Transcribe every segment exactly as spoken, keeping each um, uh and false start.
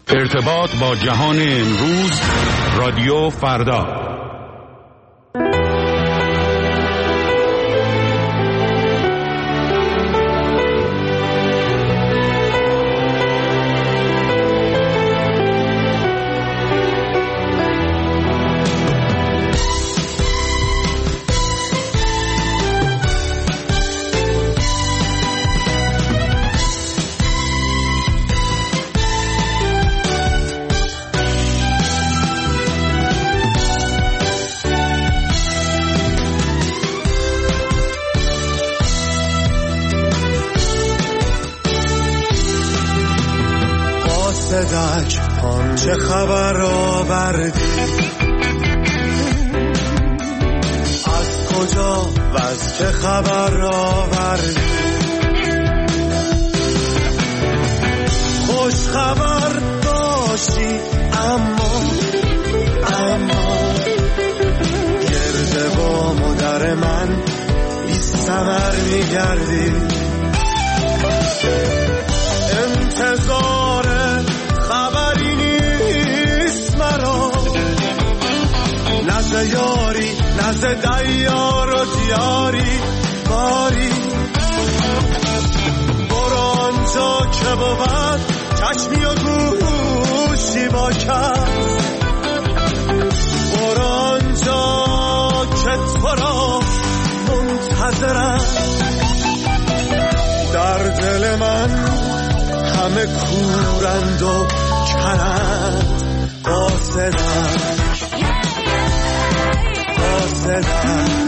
ارتباط با جهان امروز، رادیو فردا. چه خبر آوردی؟ از کجا و از چه خبر آوردی؟ خوش خبر داشتی اما اما گرد بام و در من بی ثمر میگردی. انتظار خبری نیست مرا، نزد یاری نزد دیار و دیاری باری. برو آنجا که بود چشمی و گوشی با کس، برو آنجا که تو را منتظرم. در دل من همه کورند و کرند، قاصدند قاصدند.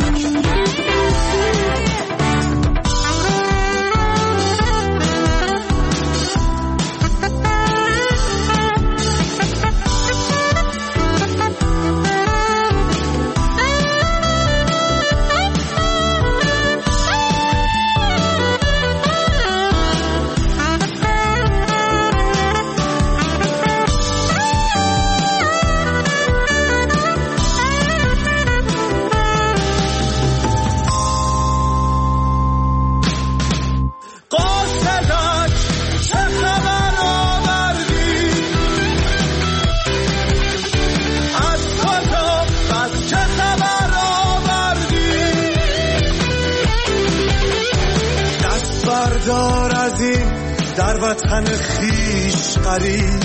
در وطن خیش قریب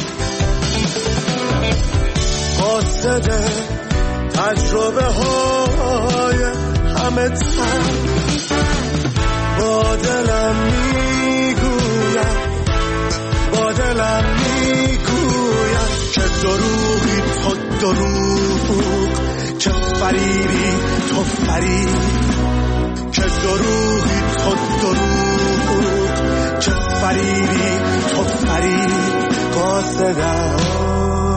قاصد تجربه های همه تن، با دلم میگویم با دلم میگویم که دروغی تو دروغ، که فریبی تو فریب، که دروغی تو دروغ، که فریبی تو فریب. قاصدم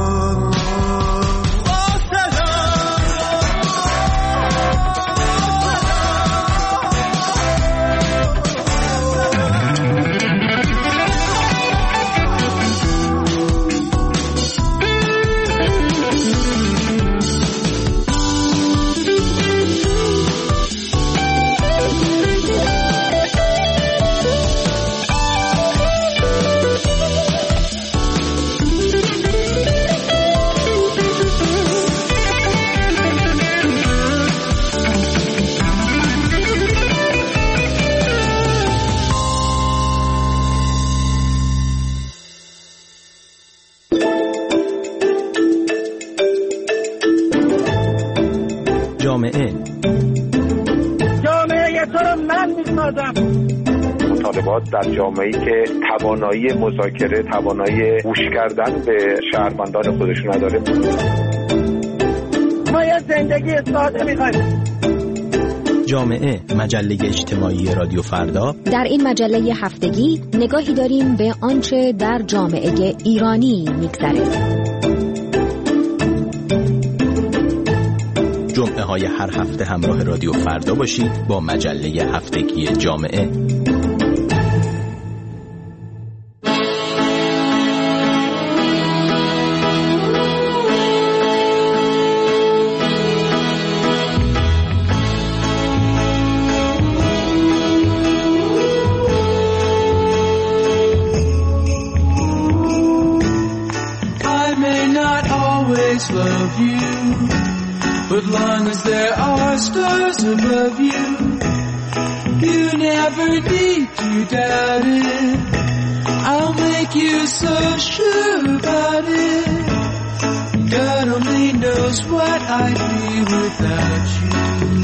مطالبات در جامعه‌ای که توانایی مذاکره، توانایی گوش کردن به شهروندان خودشون نداره. ما یه زندگی ساده می‌خوایم. جامعه، مجله اجتماعی رادیو فردا. در این مجله هفتگی نگاهی داریم به آنچه در جامعه ایرانی می‌گذره. جمعه های هر هفته همراه رادیو فردا باشید با مجله هفتگی جامعه. always love you. But long as there are stars above you, you never need to doubt it. I'll make you so sure about it. God only knows what I'd be without you.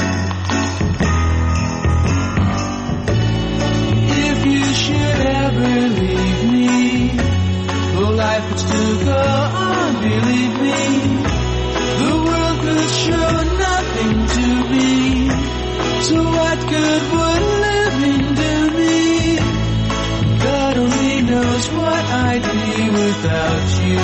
If you should ever leave me, though life would still go on, believe me, the world could show nothing to me. So what good would living do me? God only knows what I'd be without you.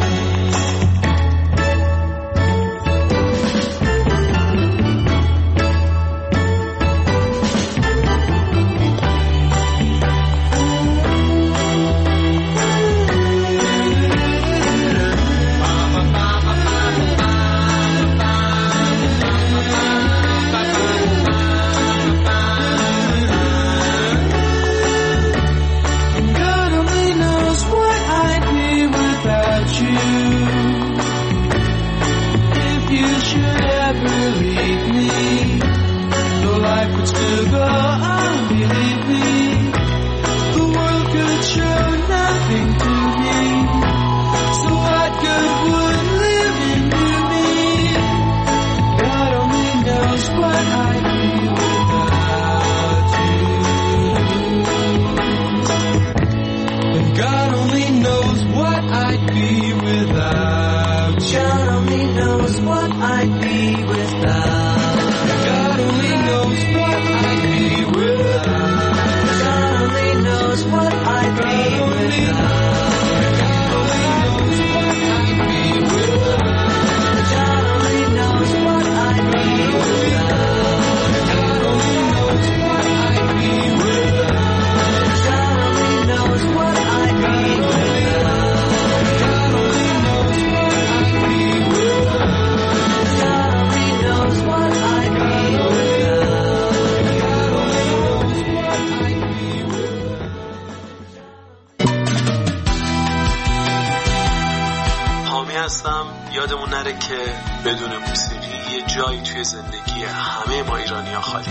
یادمون نره که بدون موسیقی یه جایی توی زندگی همه ما ایرانی‌ها خالی.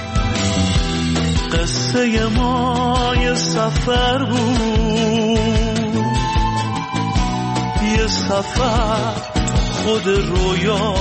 قصه ما یه سفر بود، یه سفر خود رویا،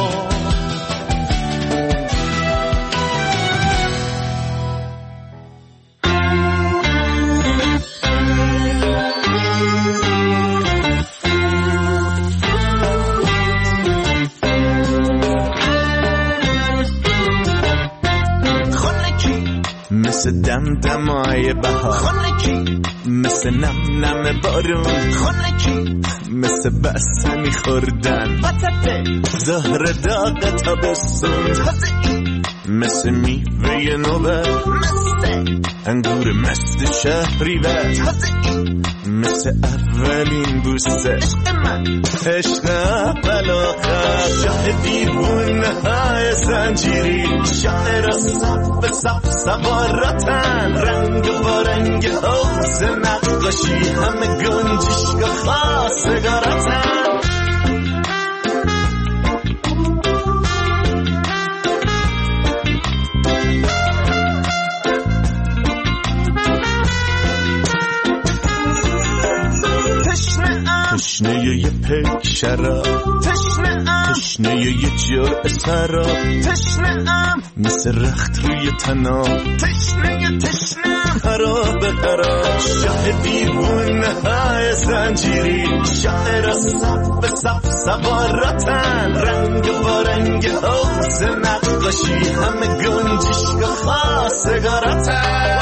مثل دمدمای بهار، خونکی مثل نم نم بارون، خونکی مثل بسته میخوردن زهر داغ تابستون، مثل میوه نوبت، مثل انگور مست شهریور، مثل اولین بوسه عشق من، عشق اول آخر، شاه دیوونه های زنجیری، شاعر صف صف سواراتن، رنگ با رنگ حوض نقاشی، همه گنجشگاه خواستگاراتن. تشنه یه پک شراب، تشنه تشنه یه جرعه سراب، تشنه ام مثل رخت روی تنام، تشنه تشنه خراب خراب، شاه دیوونه های زنجیری، شاعر صف به صف سواراتن، رنگ با رنگ حوض نقاشی، همه گنجشگاه خواستگاراتن.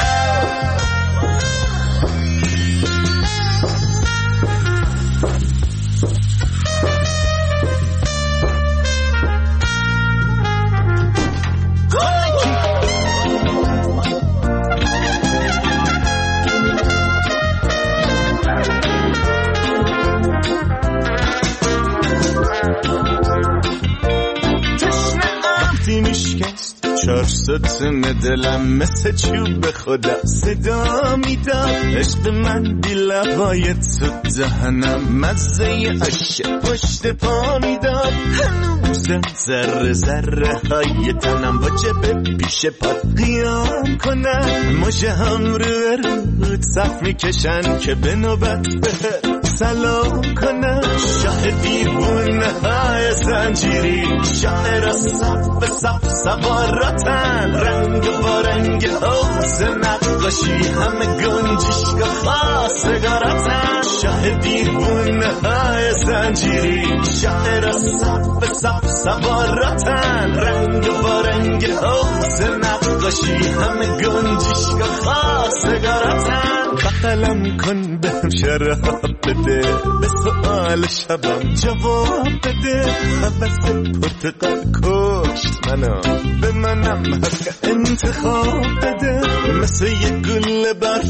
چار ستون دلم مثل چوب خدا صدا میدم. عشق من بی لبای تو دهنم مزه عشق پشت پا میدم. هنوزم ذره ذره های تنم واجبه پیش پات قیام کنم. مژه هم رو رود صف میکشن که به نوبت بهت سلام کنم. شاه دیوونه های زنجیری شاعر صف به صف سواراتن. رنگ با رنگ حوز نقاشی همه گنجشگاه خواستگاراتن. شاه دیوونه های زنجیری شاعر صف به صف سواراتن. رنگ با رنگ حوز نقاشی همه گنجشگاه خواستگاراتن. بغلم کن بهم شراب بده به سؤال شبم جواب بده. حوث پرتقال کشت منو به منم حق انتخاب بده. مثل یه گل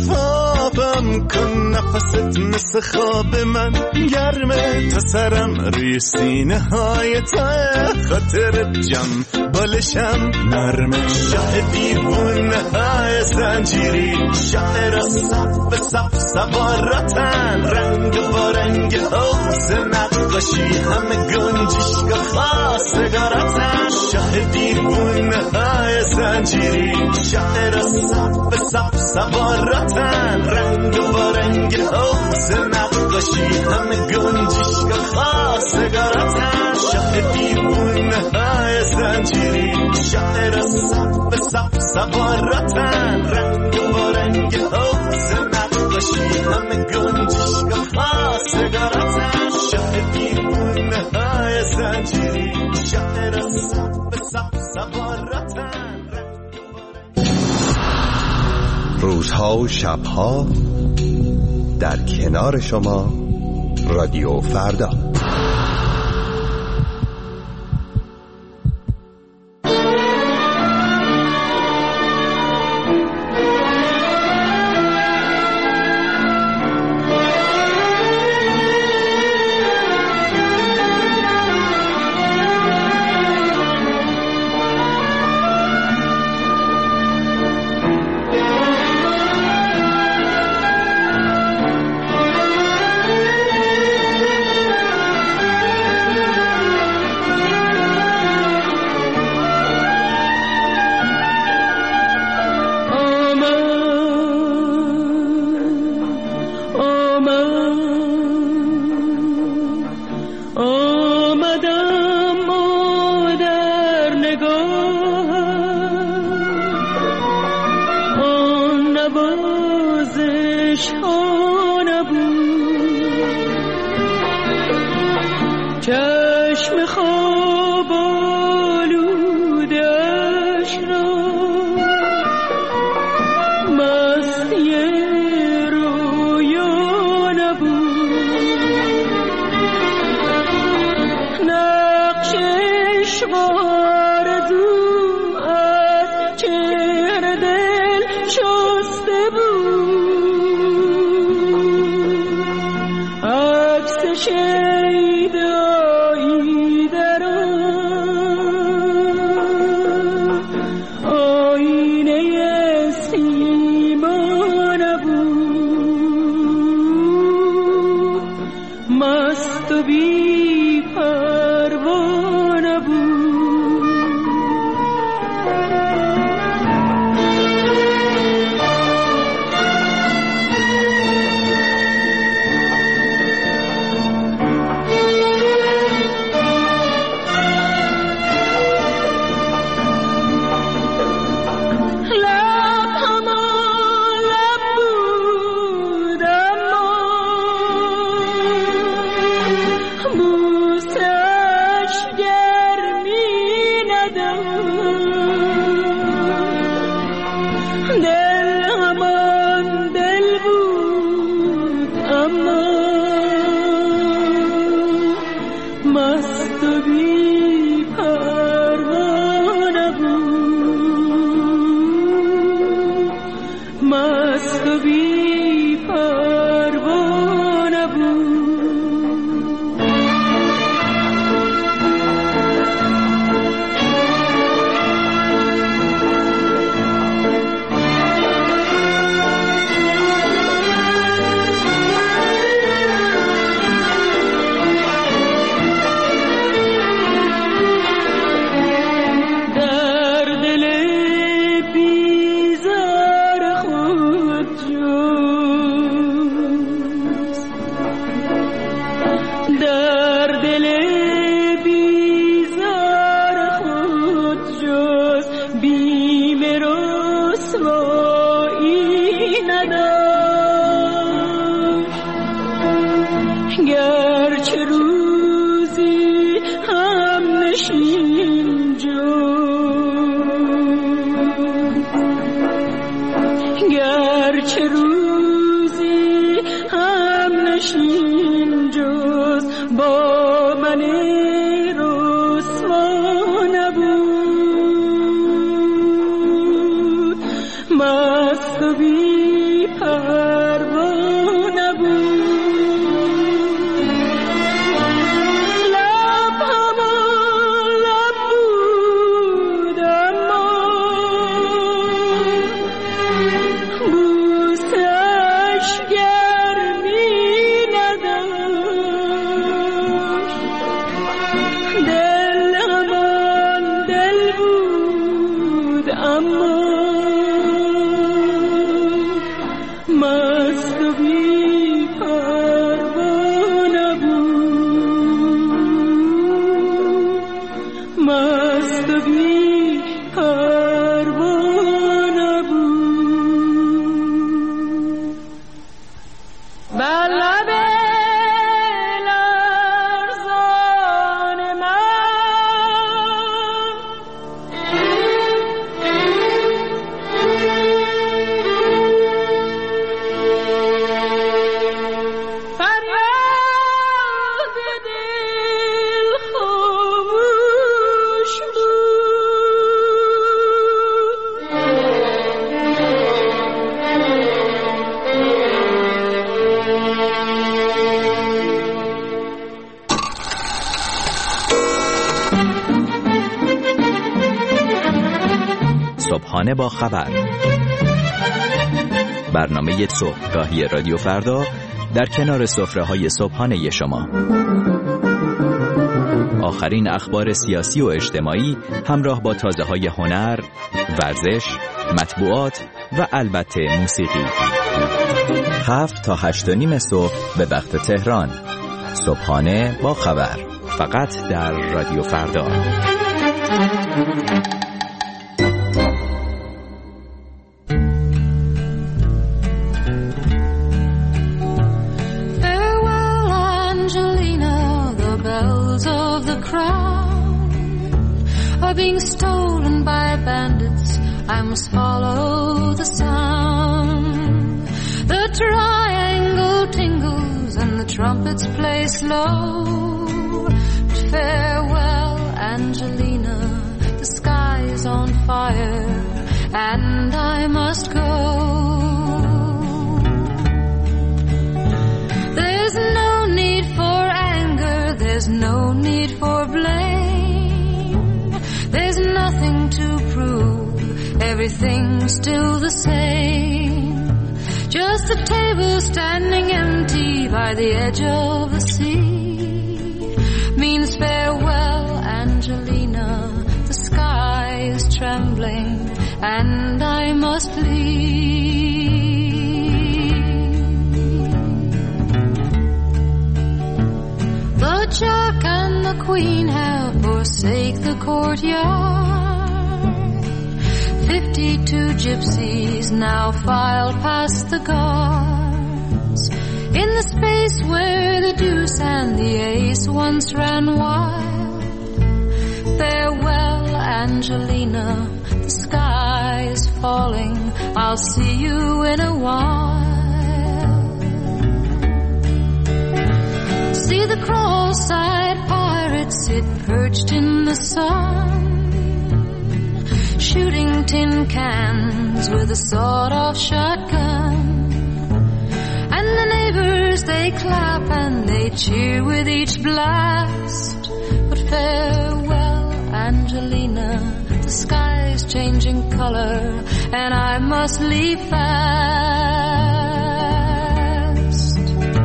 برفابم کن نفست مثل خواب من گرمه. تا سرم روی سینه های تا خاطر جم بالشم نرمه. شاه دیوونه های زنجیری شاعر صف به صف سواراتن. رنگ با رنگ حوز نقاشی همه گنجشگاه خواستگاراتن. شاه دیوونه های زنجیری شاعر صف به صف سواراتن. رنگ با رنگ حوز نقاشی همه گنجشگاه خواستگاراتن. شاه دیوونه های زنجیری شاعر صف به صف سواراتن. رنگ با رنگ حوز نقاشی همه گنجشگاه خواستگاراتن. شاه دیوونه های زنجیری شاعر صف به صف سواراتن. روزها و شبها در کنار شما رادیو فردا. Ooh. گرچه روزی هم نشین جز گرچه روزی هم نشین جز با من رسوا نبود مست و بی پروا نبود لب همان لب بود اما بوسه‌اش گرمی نداشت دل همان دل بود اما مست و بی پروا نبود مست و بی پروا نبود بر لب لرزان فریاد دل خاموش صبحانه با خبر، برنامه صبحگاهی رادیو فردا در کنار سفره‌های صبحانه شما. آخرین اخبار سیاسی و اجتماعی همراه با تازه‌های هنر، ورزش، مطبوعات و البته موسیقی. هفت تا هشت و نیم صبح به وقت تهران. صبحانه با خبر، فقط در رادیو فردا. Farewell, Angelina, the bells of the crown are being stolen by bandits. I must follow the sound. The triangle tingles and the trumpets play slow. But farewell, Angelina, the sky is on fire and I must go. There's no need for anger, there's no need for blame. There's nothing to prove, everything's still the same. Just a table standing empty by the edge of the sea means farewell, Angelina, the sky is trembling and I must leave. The Jack and the Queen have forsaken the courtyard. Fifty-two gypsies now file past the guards. In the space where the deuce and the ace once ran wild. Farewell, Angelina, the sky is falling. I'll see you in a while. See the cross-eyed pirates sit perched in the sun, shooting tin cans with a sawed-off shotgun. And the neighbors, they clap and they cheer with each blast. But farewell, Angelina, the sky's changing color and I must leave fast.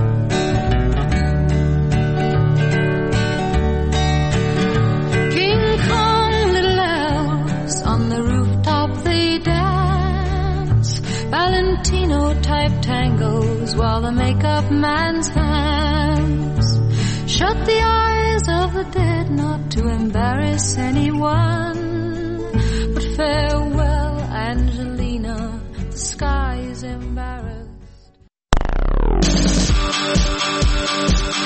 King Kong, little elves on the rooftop they dance. Valentino-type tangos while the makeup man's hands shut the eyes of the dead not to embarrass anyone. But farewell, Angelina, the sky is embarrassed.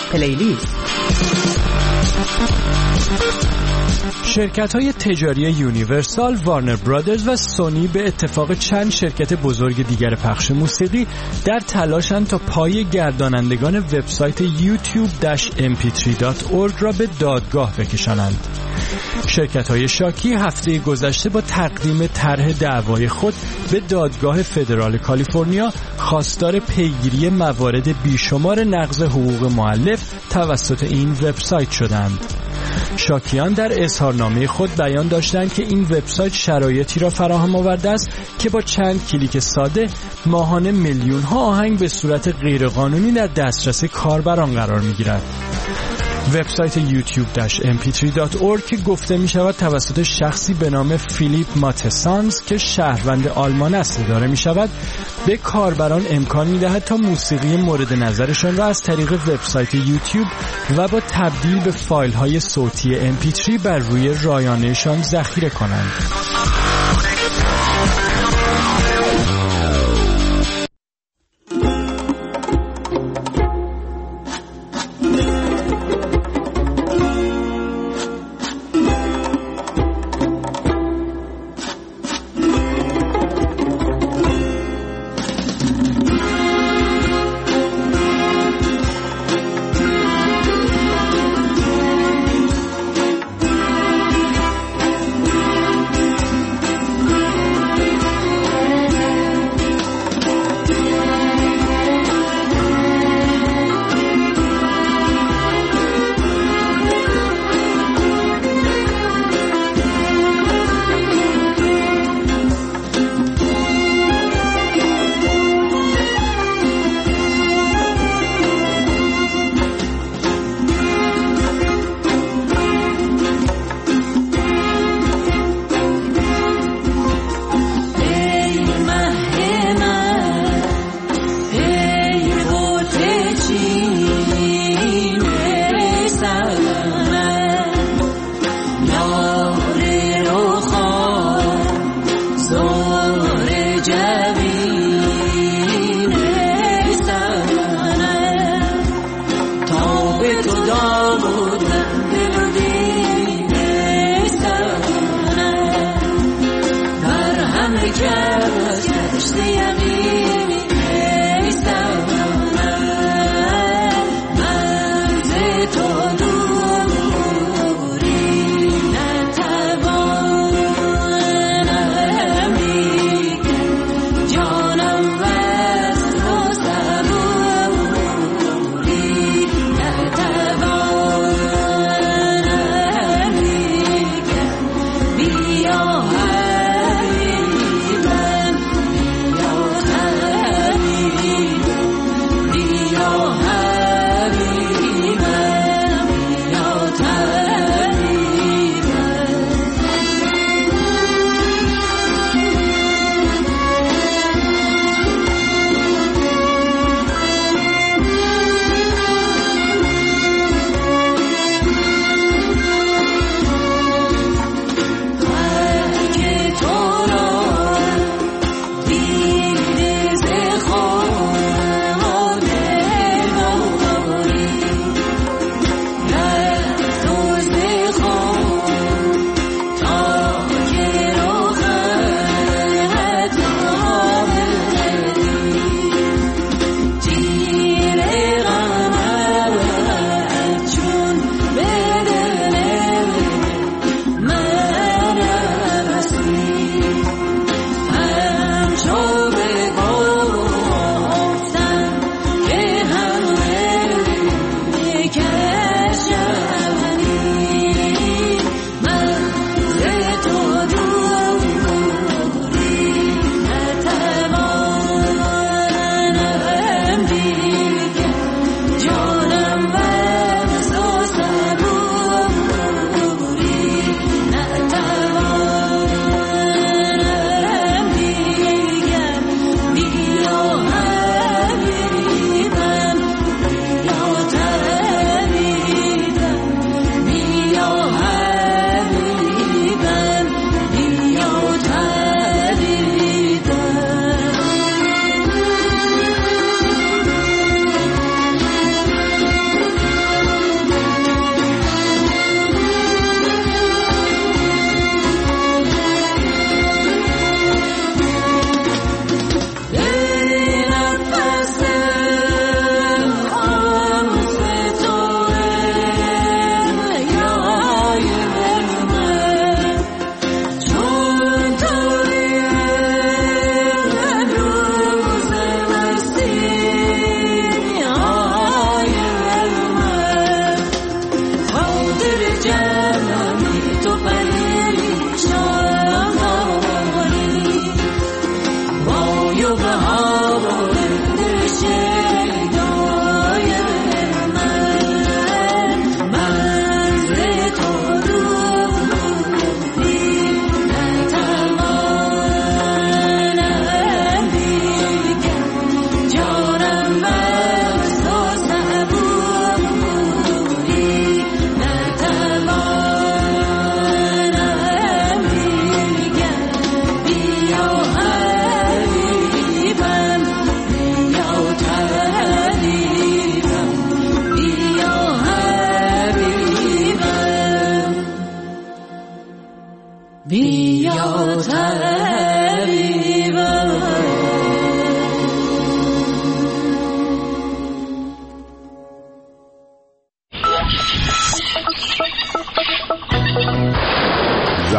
پلیلیست. شرکت‌های تجاری یونیورسال، وارنر برادرز و سونی به اتفاق چند شرکت بزرگ دیگر پخش موسیقی در تلاشند تا پای گردانندگان وبسایت یوتیوب ام پی تری دات اورگ را به دادگاه بکشانند. شرکت‌های شاکی هفته گذشته با تقدیم طرح دعوای خود به دادگاه فدرال کالیفرنیا خواستار پیگیری موارد بیشمار نقض حقوق مؤلف توسط این وبسایت شدند. شاکیان در اظهارنامه خود بیان داشتند که این وبسایت شرایطی را فراهم آورده است که با چند کلیک ساده ماهانه میلیون ها آهنگ به صورت غیرقانونی در دسترس کاربران قرار می‌گیرد. وبسایت یوتیوب ام پی تری دات اورگ که گفته می شود توسط شخصی به نام فیلیپ ماتسانز که شهروند آلمان اصلی داره می شود به کاربران امکان می دهد تا موسیقی مورد نظرشان را از طریق وبسایت یوتیوب و با تبدیل به فایل های صوتی ام پی تری بر روی رایانه‌شان ذخیره کنند.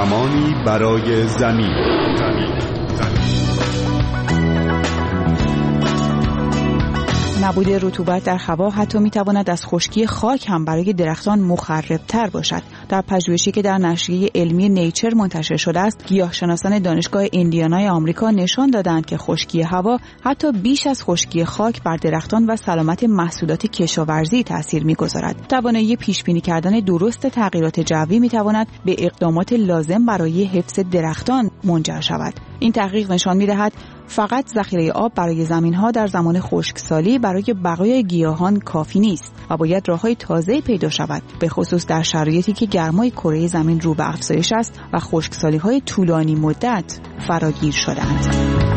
زمانی برای زمین. نبود رطوبت در هوا حتی میتواند از خشکی خاک هم برای درختان مخربتر باشد. در پژوهشی که در نشریه علمی نیچر منتشر شده است، گیاهشناسان دانشگاه ایندیانا آمریکا نشان دادند که خشکی هوا حتی بیش از خشکی خاک بر درختان و سلامت محصولات کشاورزی تاثیر میگذارد. توانایی پیش بینی کردن درست تغییرات جوی میتواند به اقدامات لازم برای حفظ درختان منجر شود. این تحقیق نشان می‌دهد فقط ذخیره آب برای زمین‌ها در زمان خشکسالی برای بقای گیاهان کافی نیست و باید راه‌های تازه‌ای پیدا شود، به خصوص در شرایطی که گرمای کره زمین رو به افزایش است و خشکسالی‌های طولانی مدت فراگیر شده‌اند.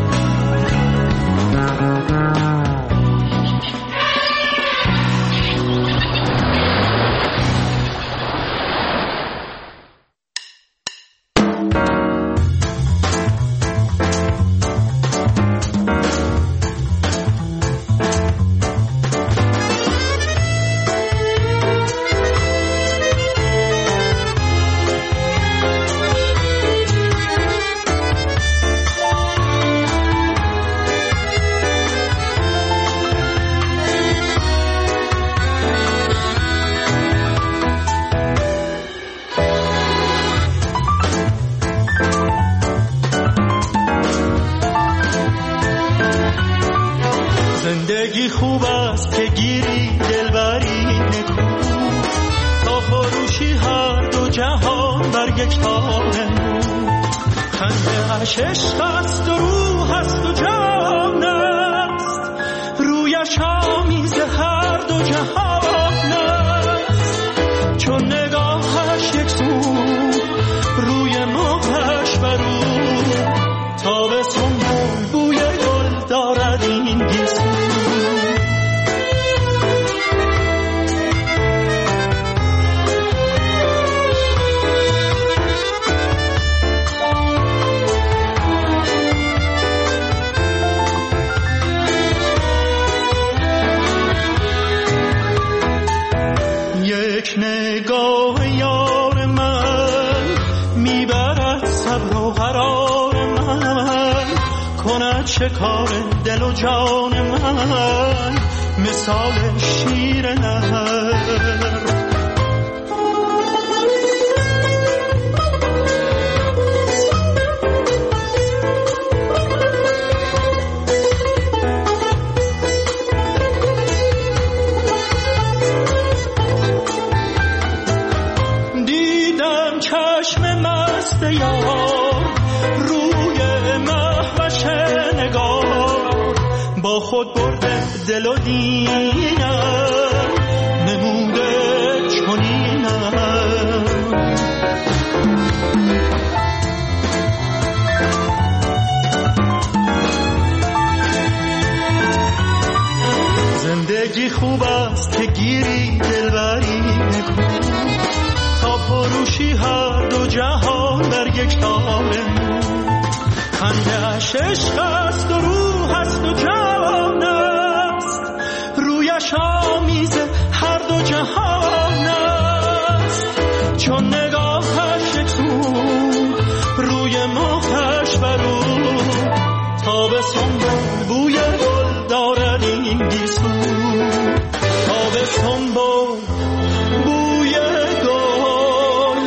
زندگی خوب است که گیری دلبری نکو، تا فروشی هر دو جهان بر یک تار نو. خنده اش عشق است و روح است و جان است، رویش آمیز هر دو جهان است. چون نگاهش یک سو روی مخش برو، تا به سنبول بوی گل دارد این گیسو. یک نگاه یار من میبرد صبر و قرار من، کند شکار دل و جان من مثال شیر نهر. خود برده دل و دینم نموده چنینم. زندگی خوب است که گیری دلبری نکن، تا فروشی هر دو جهان در یک تار نو. خنده اش عشق است و روح است و جان است، رویش آمیز هر دو جهان است. چون نگاهش یک سو روی مخش برو، تا به سنبول بوی گل دارد این گیسو. تا به سنبول بوی گل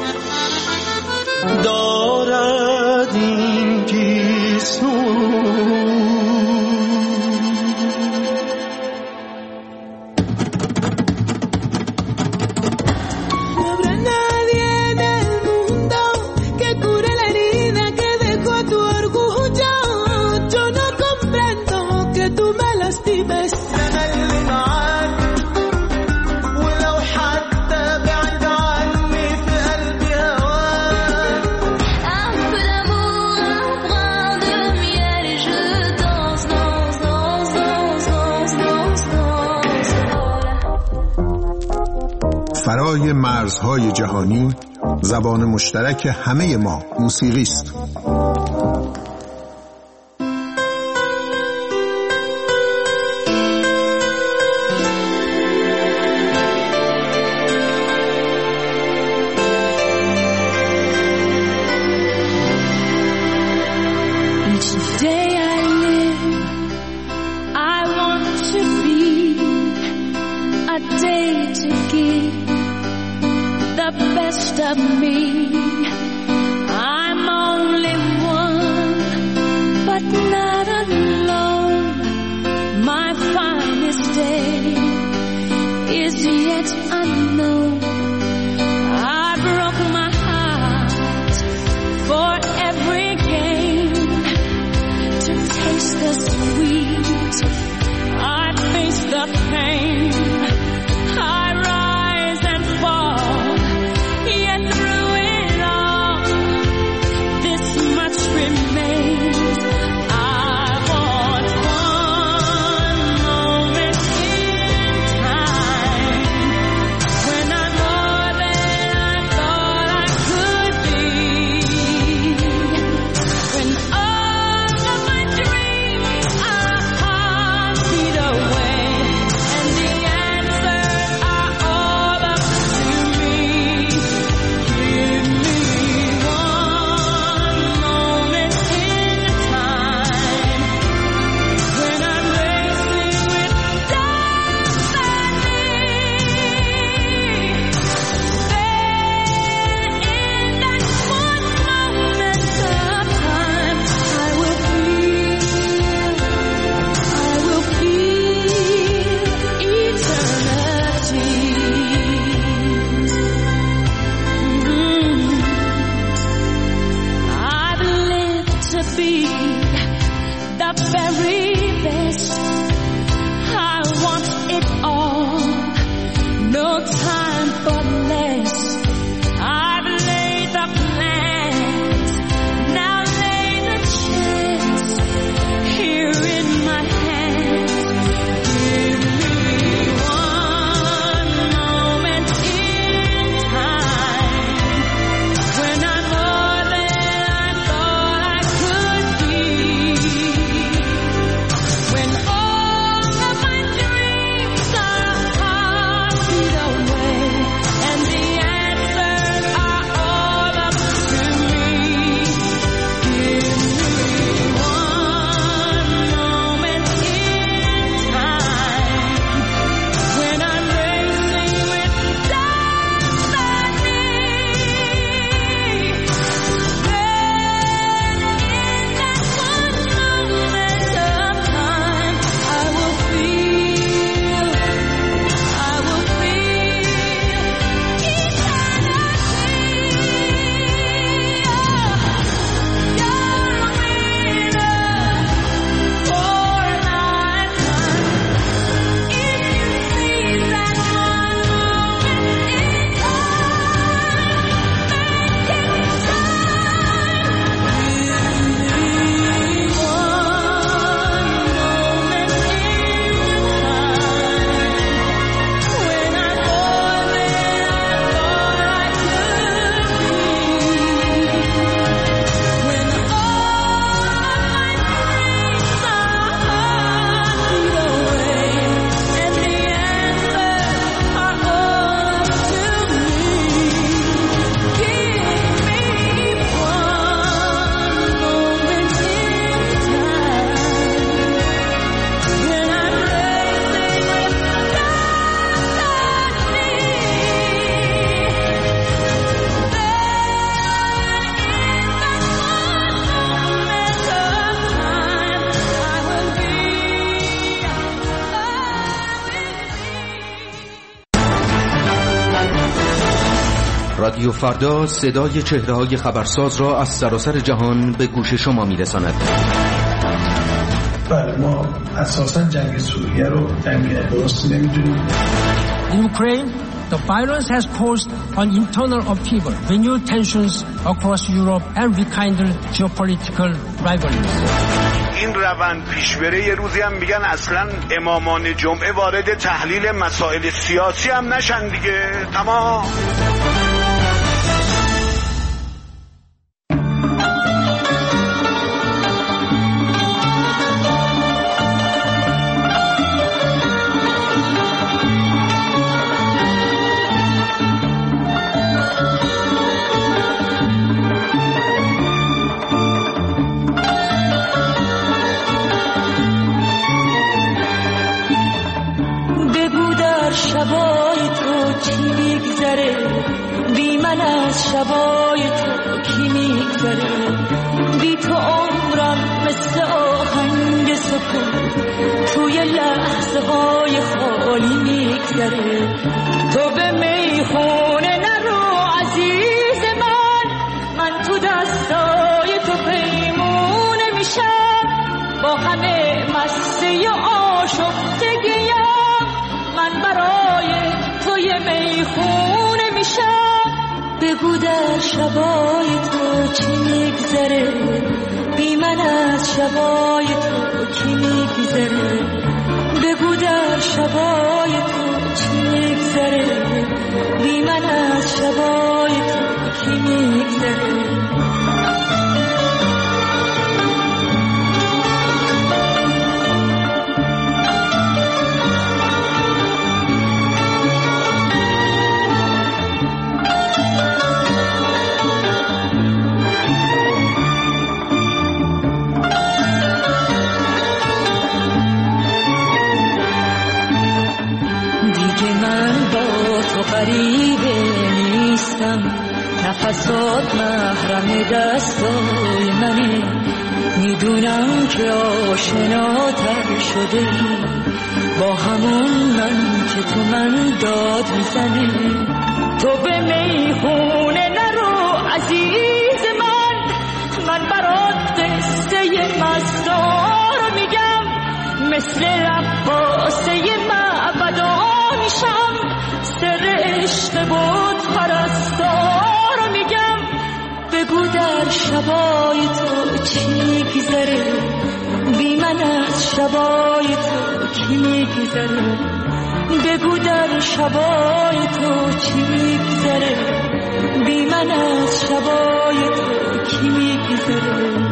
دارد این گیسو. فرای مرزهای جهانی، زبان مشترک همه ما موسیقی است. day to give the best of me. I'm only one, but not alone. My finest day is yet unknown. I broke my heart for every game to taste the sweet. I face the pain. I rise and fall, yet through it all, this much remains. I want one moment in time when I'm more than I thought I could be, when all of my dreams are a heartbeat away, and the answers are all up to me. Give me one moment in time when I'm racing with destiny. Then in that one moment of time, I will feel, I will feel eternity. Mm. I've lived to be the very best. I want it all, no time for less. I've laid the plans, now lay the chance here in my hands. Give me one moment in time when I'm more than I thought I could be, when all of my dreams are a heartbeat away, and the answers are all up to me. Give me one moment in time when I'm racing with destiny. Then in that one moment of time, I will feel, I will feel eternity. رادیو فردا صدای چهره‌های خبرساز را از سراسر جهان به گوش شما می‌رساند. بله، ما اساساً جنگ سوریه رو جنگ درستی نمی‌دونیم. In Ukraine, the violence has caused an internal upheaval, renewed tensions across Europe and rekindled geopolitical rivalries. این روند پیش بره، یه روزی هم میگن اصلاً امامان جمعه وارد تحلیل مسائل سیاسی هم نشن دیگه. تمام. شبا شبای تو کی میگذره بی تو عمرم مثل آهنگ سکون توی لحظه های خالی میگذره تو به میخونه نرو عزیز من من تو دستای تو پیمونه میشم با همه مسته آشفتگیم من برای توی میخونه میشم بگو در شبای تو چی میگذره بی من از شبای تو کی میگذره بگو در شبای تو چی میگذره بی من از شبای تو کی میگذره غریبه نیستم نفسات محرم دستای منه میدونم که آشناتر شده ای با همون من که تو من داد میزنه تو به میخونه نرو عزیز من من برات قصه مزدار میگم مثل رقاصه معبدا میشم سر عشق بود پرستار میگم بگو در شبای تو چی گذره بی من از شبای تو کی میگذره بگو در شبای تو چی گذره بی من از شبای تو کی میگذره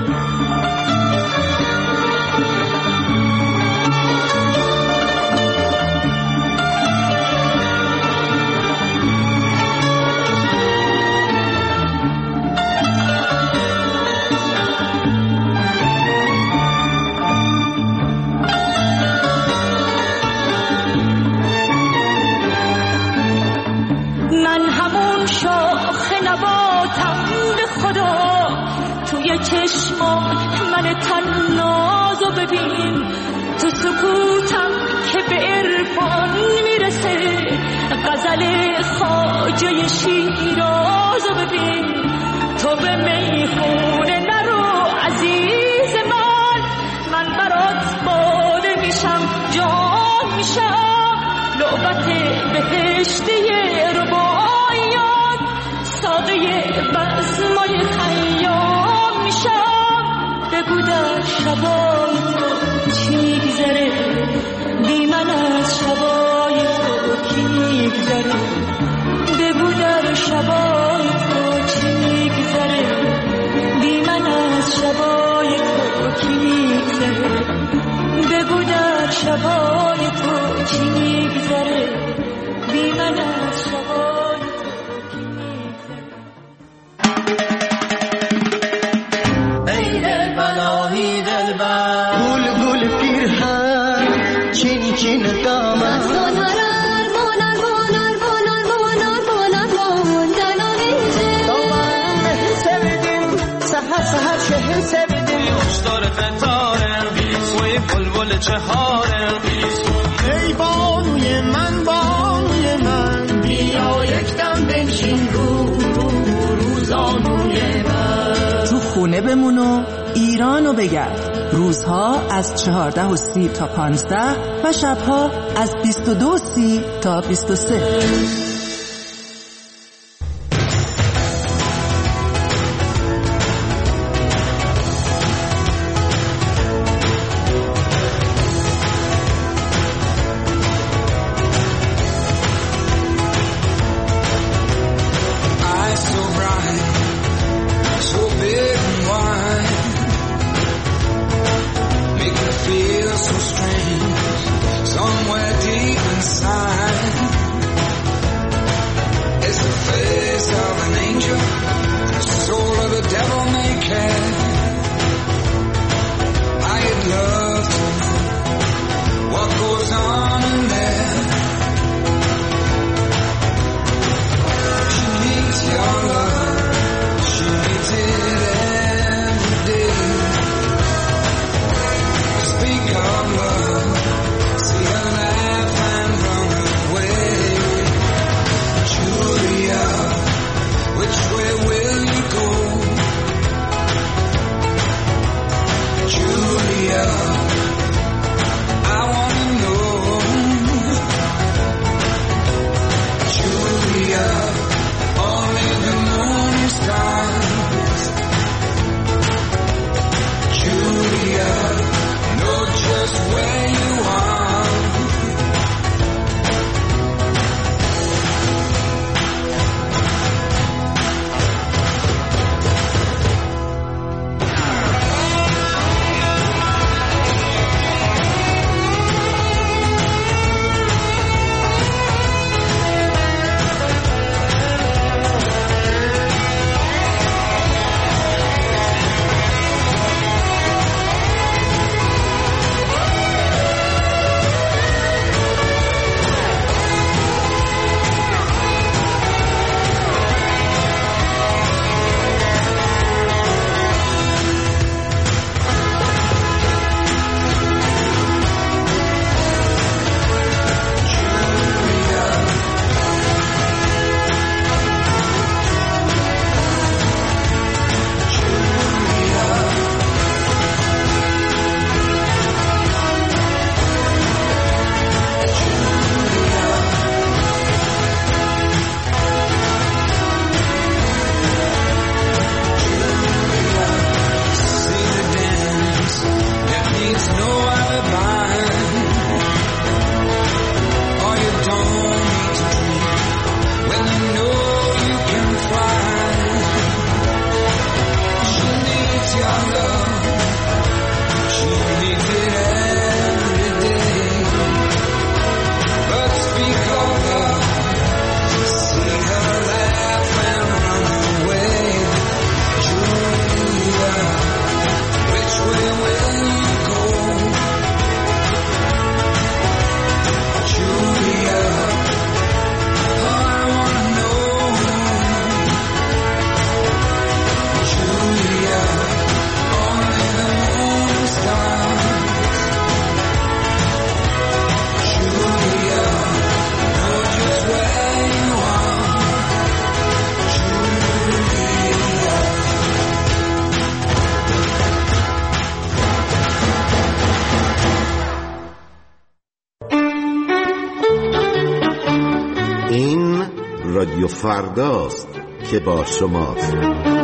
چشمان من تنازو ببین تو سکوتم که به عرفان میرسه غزل خواجه شیرازو ببین تو به میخونه نرو عزیز من من برات باده میشم جان میشم لعبت بهشتی رباعیات ساقه بزمای خیام بگو در شبای تو چی میگذره بی من از شبای تو کی میگذره بگو در شبای تو چی میگذره بی من از شبای تو کی میگذره بگو در شبای تو چی میگذره بی من از شبای تو کی میگذره گل گل پیرهن چین چین دامن سنهرر مونر مونر مونر مونر مونر موندن اینجا دامن سویدیم سهر سهر شهر سویدیم یاشدار فتاره سوی بلبل چهاره ای بانوی من بانوی من بیا یک دم بنشین رو رو روزانوی من تو خونه بمونو ایرانو بگرد روزها از چهارده و سی تا پانزده و شبها از بیست و دو و سی تا بیست و سه. این رادیو فرداست که با شماست.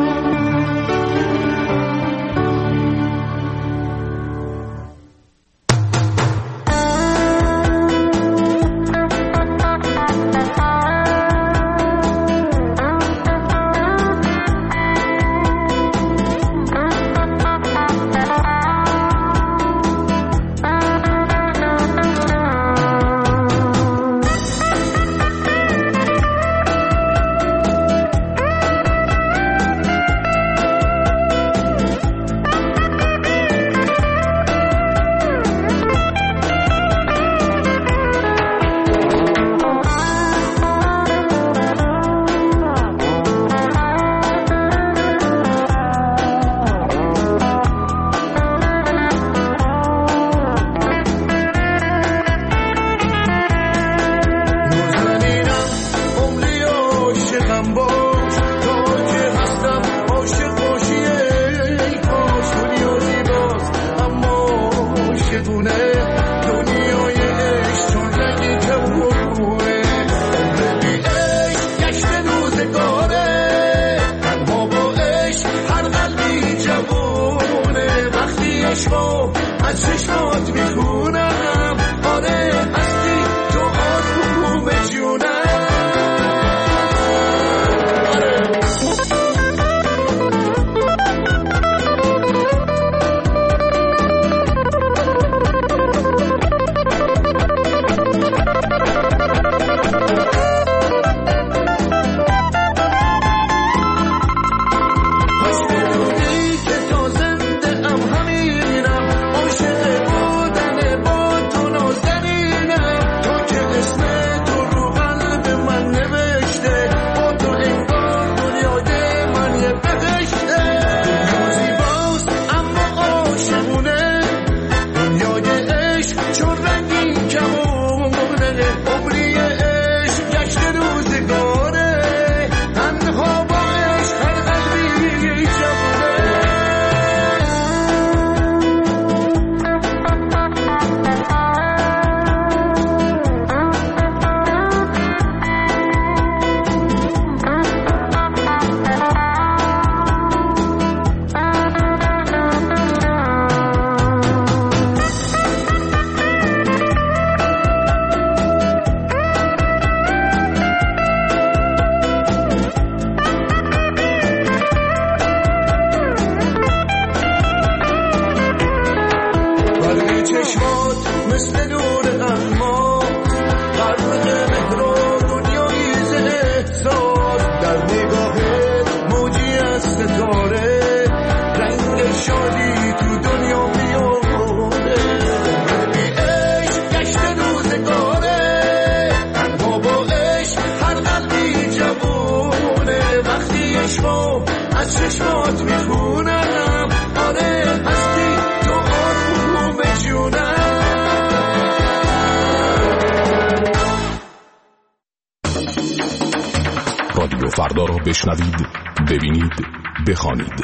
رادیو فردا را بشنوید، ببینید، بخوانید.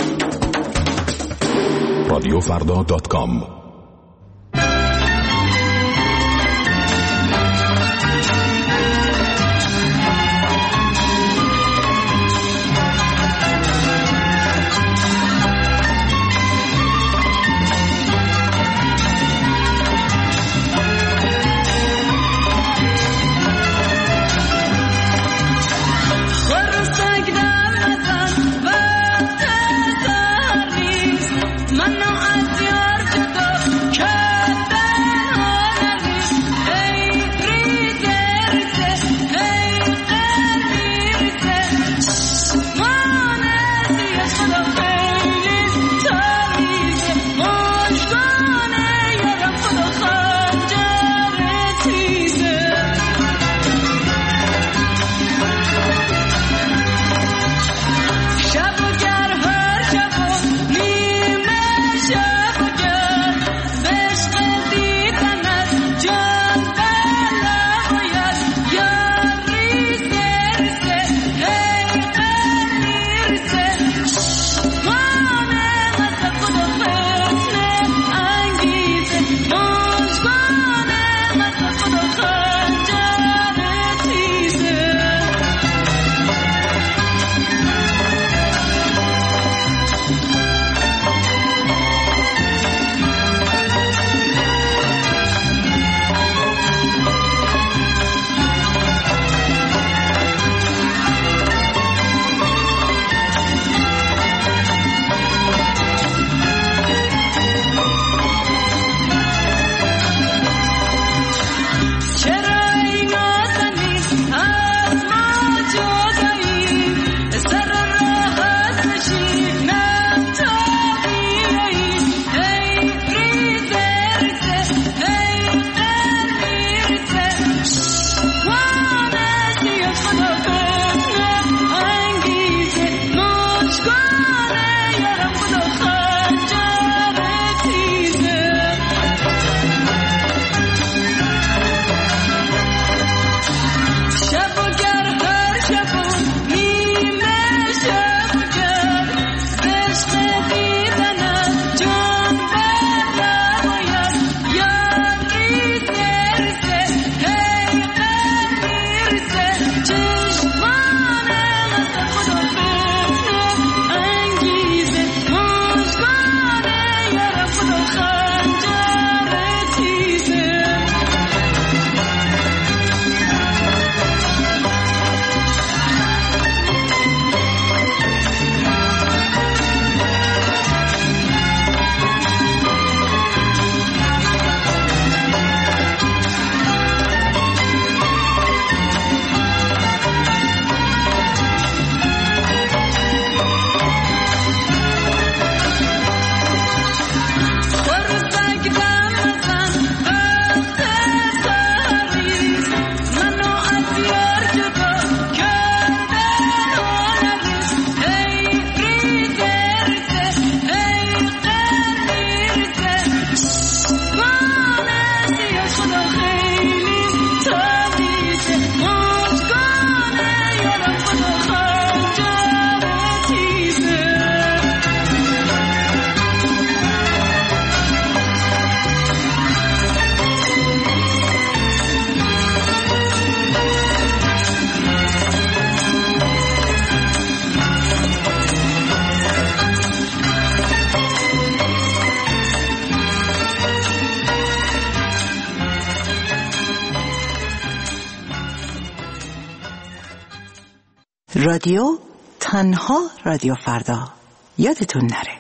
رادیو فردا دات کام. من از یار جدا رادیو تنها رادیو فردا، یادتون نره.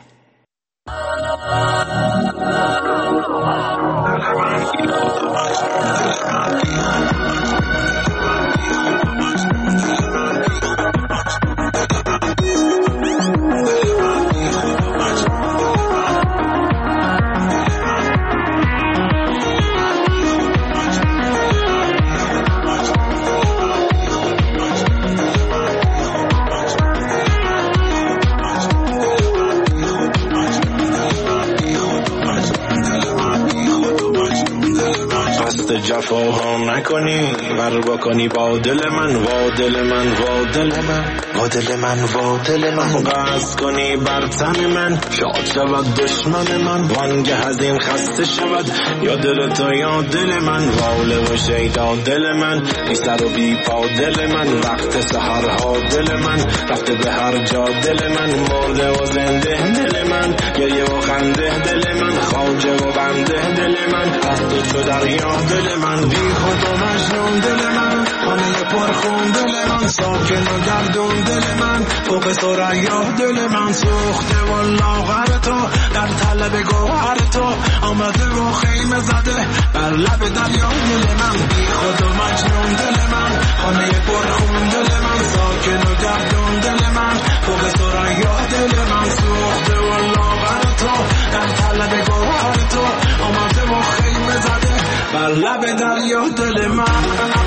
جفاها نکنی ور بکنی با دل من وا دل من وا دل من وا دل من وا دل من قصد کنی بر تن من شاد شود دشمن من وانگه از این خسته شود یا دل تو یا دل من واله و شیدا دل من بی سر و بی پا دل من وقت سحرها دل من رفته به هر جا دل من مرده و زنده دل من گریه و خنده دل من خواجه و بنده دل من از تو چو دریا دل من بی خود و مجنون دل من خانه پرخون دل من ساکن و گردون دل من فوق ثریا دل من سوخته و لاغر تو در طلب گوهر تو آمده و خیمه زده بر لب دریا دل من بی خود و مجنون دل من خانه پرخون دل من ساکن و گردون دل من فوق ثریا دل من سوخته و لاغر تو در طلب گوهر تو آمده و خیمه زده بر لب دریا دل من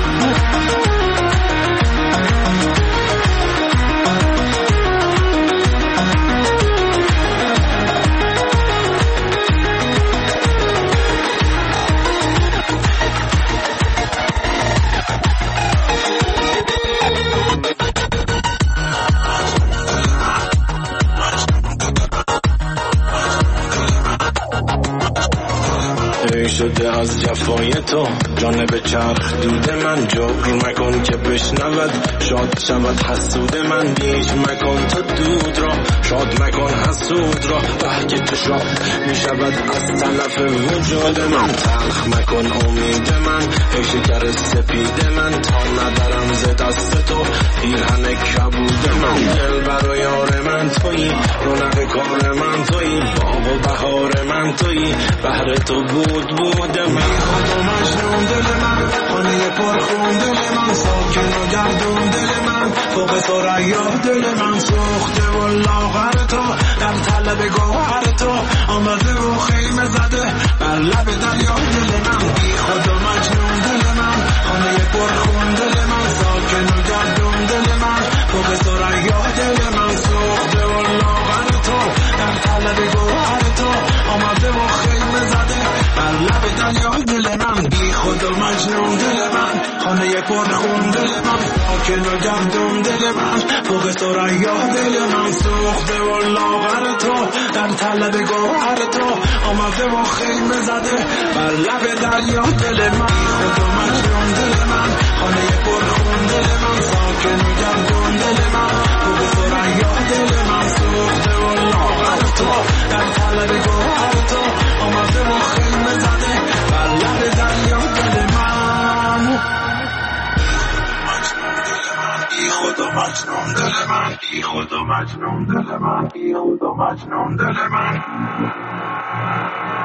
شده از جفای تو جانب چرخ دود من جبر مکن که بشنود شاد شود حسود من بیش مکن تا دود را شاد مکن حسود را وحی تو شاد می شود از طرف وجود من تلخ مکن امید من ای شکر سپید من تا ندارم ز دست تو پیرهن کبود من دل بر یار من تویی رونق کار من تویی باغ و بهار من تویی بهر تو بود بود من خود و مجنون دل من خانه پرخون دل من ساکن و گردون دل من فوق ثریا دل من سوخته و لاغر تو در طلب گوهر تو آمده و خیمه زده بر لب دریا دل من بی خود و مجنون دل من خانه پرخون دل من ساکن و گردون دل من فوق ثریا دل من سوخته و لاغر تو در طلب گوهر تو آمده و خیمه زده بر لب دریا دل من بی خود و مجنون دل من خانه پرخون دل من ساکن و گردون دل من فوق ثریا دل من سوخته و لاغر تو در طلب گوهر تو آمده و خیمه زده بر لب دریا دل من بی خود و مجنون دل من خانه پرخون دل من ساکن و گردون دل من فوق ثریا دل من سوخته و لاغر تو در طلب گوهر تو آمده و خیمه زده بر لب دریا دل من بی خود و مجنون دل من بی خود و مجنون دل من بی خود و مجنون دل من